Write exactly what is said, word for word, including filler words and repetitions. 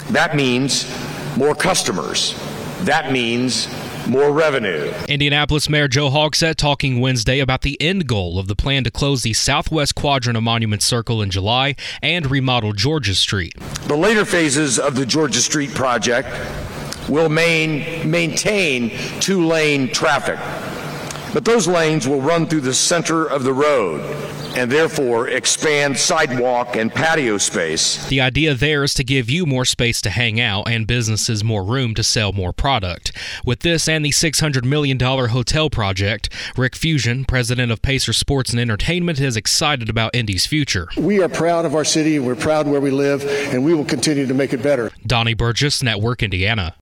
That means more customers. That means more revenue. Indianapolis Mayor Joe Hogsett talking Wednesday about the end goal of the plan to close the southwest quadrant of Monument Circle in July and remodel Georgia Street. The later phases of the Georgia Street project will main, maintain two-lane traffic, but those lanes will run through the center of the road and therefore expand sidewalk and patio space. The idea there is to give you more space to hang out and businesses more room to sell more product. With this and the six hundred million dollars hotel project, Rick Fusion, president of Pacer Sports and Entertainment, is excited about Indy's future. We are proud of our city, we're proud where we live, and we will continue to make it better. Donnie Burgess, Network Indiana.